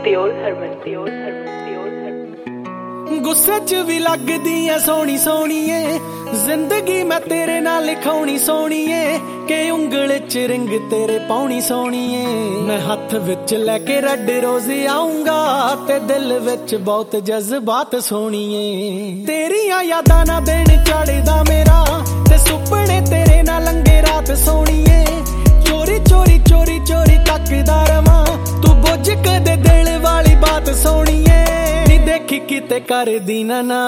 गुस्से च भी लगदी है सोनी सोनीए, जिंदगी मैं तेरे नाल लिखाउणी सोनीए, के उंगल च रिंग तेरे पाउणी सोनीए। मैं हथ विच लैके रेड रोज आऊंगा, ते दिल विच बहुत जज्बात सोनीए। तेरियां यादां ना दिन चढ़दा मेरा, ते सुपने तेरे नाल लंघे रात सोनीए। चोरी चोरी चोरी चोरी तकदा रवां, तू बुझ कदे दिल वाली बात सोनीए। नी देखी किते कर दी ना ना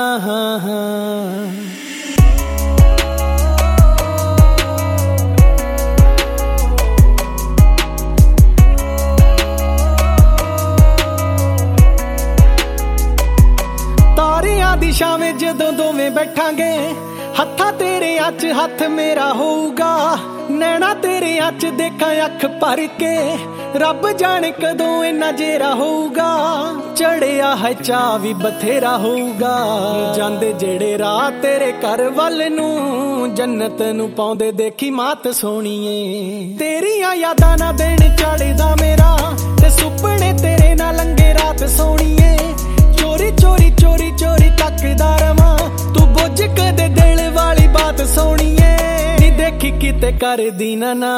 तारियां दी छावें जदों दोवें बैठांगे, हत्था तेरे अच हथ मेरा होऊगा। नैना तेरे अच देखा अख भर के, रब जाने कदों इन्ना जेरा होऊगा। चढ़िया है चा भी बथेरा होऊगा, जांदे जेड़े राह तेरे घर वल नूं, जन्नत नूं पाउंदे देखी मात सोनीए। तेरियां यादां ना दिन चढ़दा मेरा, ते सुपने तेरे नाल लंघे रात सोनीए। चोरी चोरी चोरी चोरी तकदा रवां, तू बुझ कदे दिल वाली बात सोनीए। नी देखी किते कर दी ना ना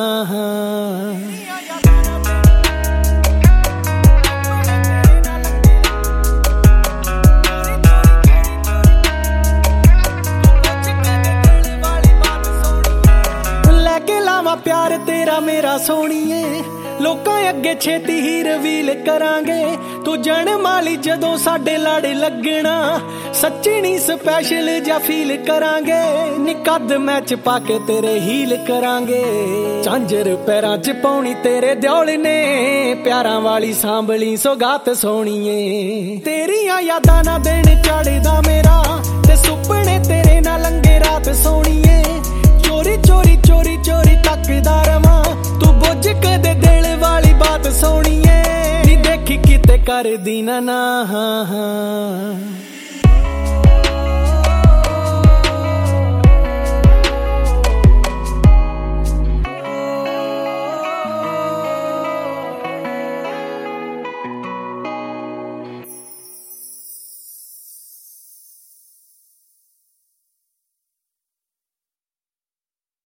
लैके लावा प्यार तेरा मेरा सोनीए, लोकां अगे छेती ही रवील करांगे। तू जन्म वाली जदों साडे लाड़े लगना, सच्ची नी स्पैशल जा फील करांगे। निकद मैच पाके तेरे हील करांगे, झांजर पैरां च पाउणी तेरे द्योल ने, प्यारां वाली सांभली सौगात सोनीए। तेरियां यादां ना दिन चढ़दा मेरा, ते सुपने तेरे नाल लंघे रात सोनीए। चोरी चोरी चोरी चोरी तकदा रवां, तू बुझ कदे दिल वाली बात सोनीए। नी देखी किते कर दी ना